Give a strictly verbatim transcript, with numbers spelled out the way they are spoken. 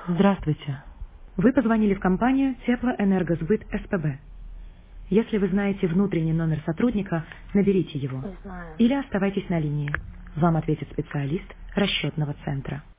Здравствуйте. Вы позвонили в компанию Теплоэнергосбыт СПБ. Если вы знаете внутренний номер сотрудника, наберите его. Не знаю. Или оставайтесь на линии. Вам ответит специалист расчетного центра.